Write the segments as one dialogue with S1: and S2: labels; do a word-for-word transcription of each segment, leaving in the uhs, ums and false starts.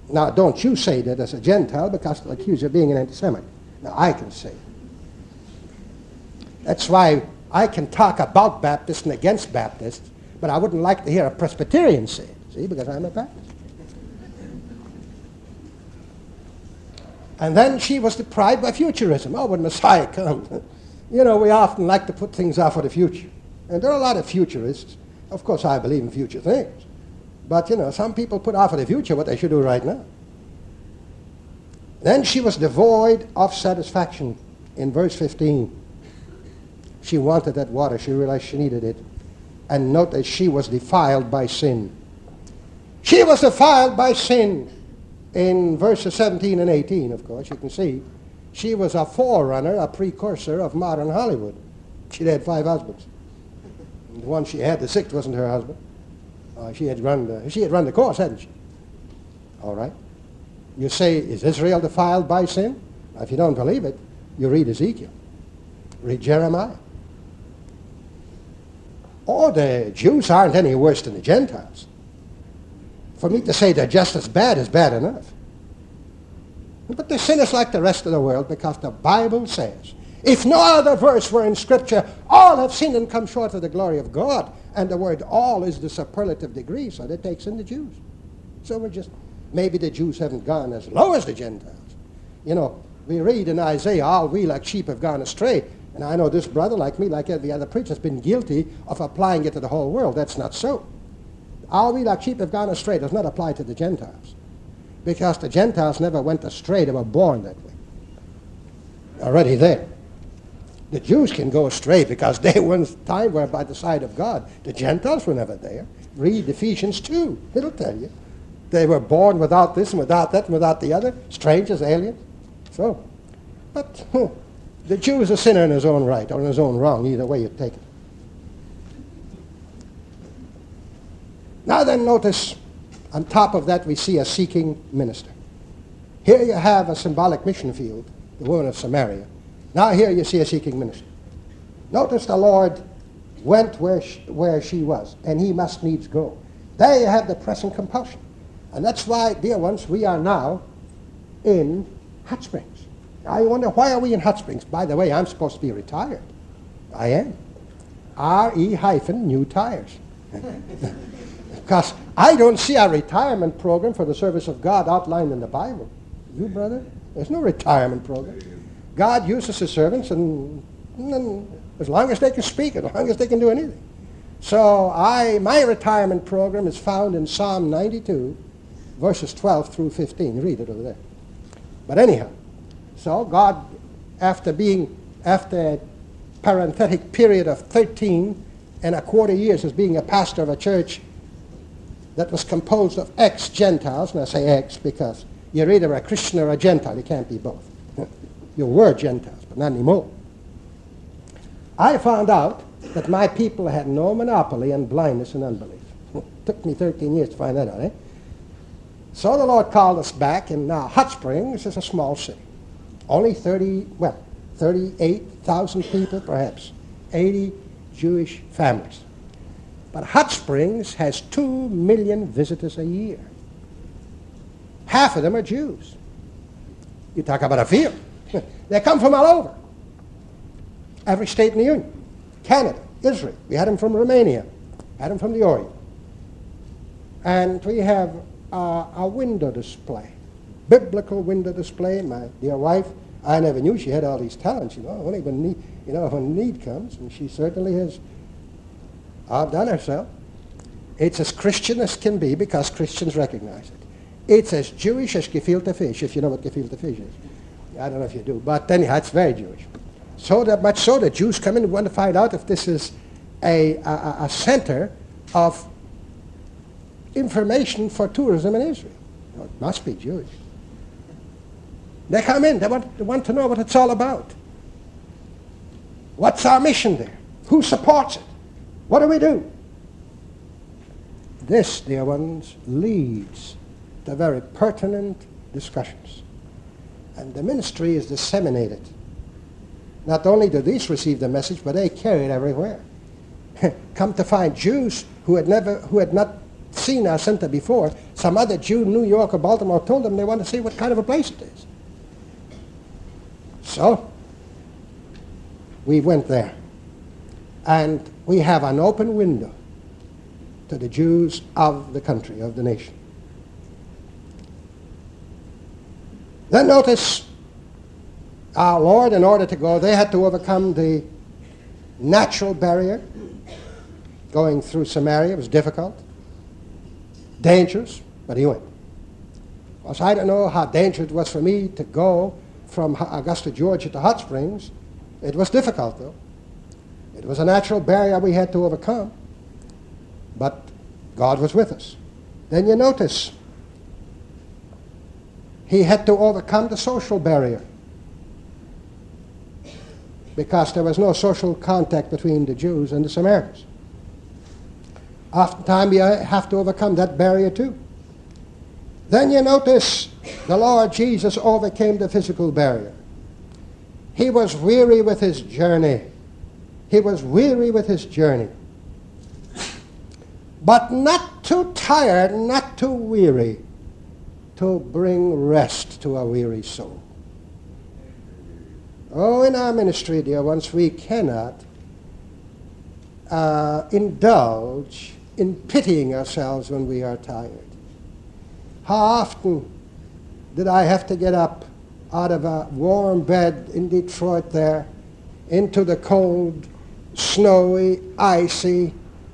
S1: Now, don't you say that as a Gentile because they'll accuse you of being an anti-Semite. Now, I can say it. That's why I can talk about Baptists and against Baptists, but I wouldn't like to hear a Presbyterian say it, see, because I'm a Baptist. And then she was deprived by futurism. Oh, when Messiah comes. You know, we often like to put things off for the future. And there are a lot of futurists. Of course, I believe in future things. But, you know, some people put off for the future what they should do right now. Then she was devoid of satisfaction in verse fifteen. She wanted that water. She realized she needed it. And note that she was defiled by sin. She was defiled by sin. In verses seventeen and eighteen, of course, you can see, she was a forerunner, a precursor of modern Hollywood. She'd had five husbands. The one she had, the sixth, wasn't her husband. Uh, she had run the, she had run the course, hadn't she? All right. You say, is Israel defiled by sin? If you don't believe it, you read Ezekiel. Read Jeremiah. Oh, the Jews aren't any worse than the Gentiles. For me to say they're just as bad is bad enough. But they're sinners like the rest of the world because the Bible says, if no other verse were in Scripture, all have sinned and come short of the glory of God. And the word all is the superlative degree, so that takes in the Jews. So we're just, maybe the Jews haven't gone as low as the Gentiles. You know, we read in Isaiah, all we like sheep have gone astray. And I know this brother, like me, like every other preacher, has been guilty of applying it to the whole world. That's not so. All we like sheep have gone astray does not apply to the Gentiles. Because the Gentiles never went astray. They were born that way. Already there. The Jews can go astray because they once time were by the side of God. The Gentiles were never there. Read Ephesians two. It'll tell you. They were born without this and without that and without the other. Strangers, aliens. So, but huh, the Jew is a sinner in his own right or in his own wrong. Either way you take it. Now then, notice, on top of that, we see a seeking minister. Here you have a symbolic mission field, the woman of Samaria. Now here you see a seeking minister. Notice the Lord went where she, where she was, and he must needs go. There you have the pressing compulsion. And that's why, dear ones, we are now in Hot Springs. I wonder, why are we in Hot Springs? By the way, I'm supposed to be retired. I am. R E hyphen new tires. Because I don't see a retirement program for the service of God outlined in the Bible. You, brother? There's no retirement program. God uses his servants, and, and as long as they can speak, as long as they can do anything. So I, my retirement program is found in Psalm ninety-two, verses twelve through fifteen. Read it over there. But anyhow, so God, after being, after a parenthetic period of thirteen and a quarter years as being a pastor of a church that was composed of ex-Gentiles, and I say ex because you're either a Christian or a Gentile. You can't be both. You were Gentiles, but not anymore. I found out that my people had no monopoly on blindness and unbelief. It took me thirteen years to find that out, eh? So the Lord called us back, and now Hot Springs is a small city. Only thirty, well, thirty-eight thousand people, perhaps. eighty Jewish families. But Hot Springs has two million visitors a year. Half of them are Jews. You talk about a field. They come from all over. Every state in the Union. Canada, Israel. We had them from Romania. Had them from the Orient. And we have uh, a window display. Biblical window display. My dear wife, I never knew she had all these talents, you know, only when need, you know, when need comes, and she certainly has outdone herself. It's as Christian as can be because Christians recognize it. It's as Jewish as gefilte fish, if you know what gefilte fish is. I don't know if you do, but anyhow, it's very Jewish. So that much so that Jews come in and want to find out if this is a, a, a center of information for tourism in Israel. No, it must be Jewish. They come in, they want, they want to know what it's all about. What's our mission there? Who supports it? What do we do? This, dear ones, leads to very pertinent discussions. And the ministry is disseminated. Not only do these receive the message, but they carry it everywhere. Come to find Jews who had never, who had not seen our center before, some other Jew in New York or Baltimore told them they want to see what kind of a place it is. So, we went there. And we have an open window to the Jews of the country, of the nation. Then notice, our Lord, in order to go, they had to overcome the natural barrier. Going through Samaria was difficult, dangerous, but he went. Because I don't know how dangerous it was for me to go from Augusta, Georgia to Hot Springs. It was difficult, though. It was a natural barrier we had to overcome, but God was with us. Then you notice, he had to overcome the social barrier because there was no social contact between the Jews and the Samaritans. Oftentimes you have to overcome that barrier too. Then you notice the Lord Jesus overcame the physical barrier. He was weary with his journey. He was weary with his journey. But not too tired, not too weary to bring rest to a weary soul. Oh, in our ministry, dear ones, we cannot uh, indulge in pitying ourselves when we are tired. How often did I have to get up out of a warm bed in Detroit there into the cold, snowy, icy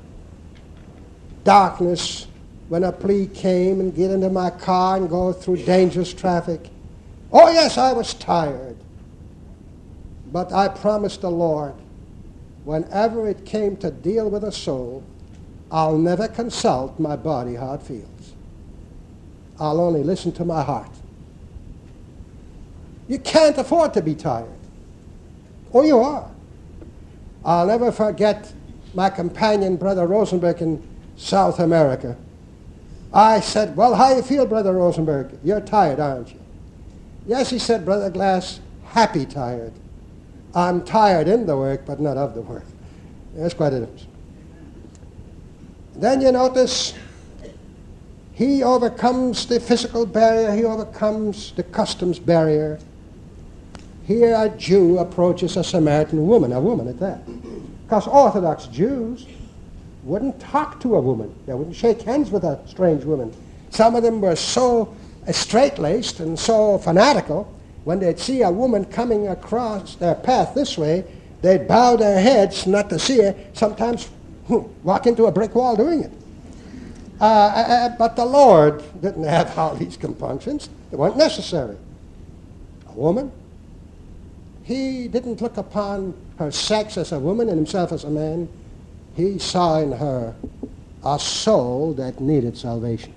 S1: darkness when a plea came and get into my car and go through dangerous traffic. Oh, yes, I was tired. But I promised the Lord, whenever it came to deal with a soul, I'll never consult my body how it feels. I'll only listen to my heart. You can't afford to be tired. Or you are. I'll never forget my companion, Brother Rosenberg, in South America. I said, well, how you feel, Brother Rosenberg? You're tired, aren't you? Yes, he said, Brother Glass, happy tired. I'm tired in the work, but not of the work. That's quite a difference. Then you notice he overcomes the physical barrier. He overcomes the customs barrier. Here a Jew approaches a Samaritan woman, a woman at that. Because Orthodox Jews wouldn't talk to a woman. They wouldn't shake hands with a strange woman. Some of them were so straight-laced and so fanatical, when they'd see a woman coming across their path this way, they'd bow their heads not to see her, sometimes hmm, walk into a brick wall doing it. Uh, uh, but the Lord didn't have all these compunctions. They weren't necessary. A woman, he didn't look upon her sex as a woman and himself as a man. He saw in her a soul that needed salvation.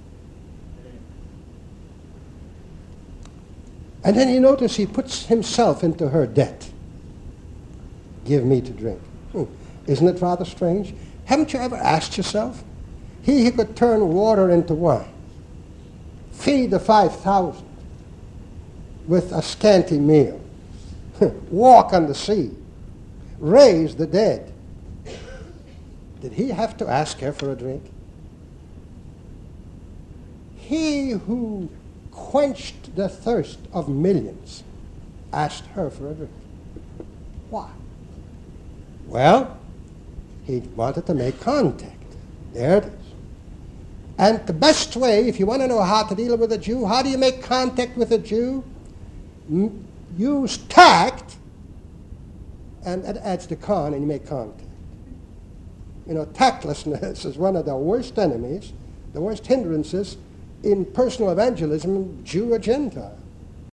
S1: And then you notice he puts himself into her debt. Give me to drink. Hmm. Isn't it rather strange? Haven't you ever asked yourself? He who could turn water into wine, feed the five thousand with a scanty meal, walk on the sea, raise the dead. Did he have to ask her for a drink? He who quenched the thirst of millions asked her for a drink. Why? Well, he wanted to make contact. There it is. And the best way, if you want to know how to deal with a Jew, how do you make contact with a Jew? M- use tact, and that adds the con, and you make contact. You know, tactlessness is one of the worst enemies, the worst hindrances in personal evangelism, Jew or Gentile.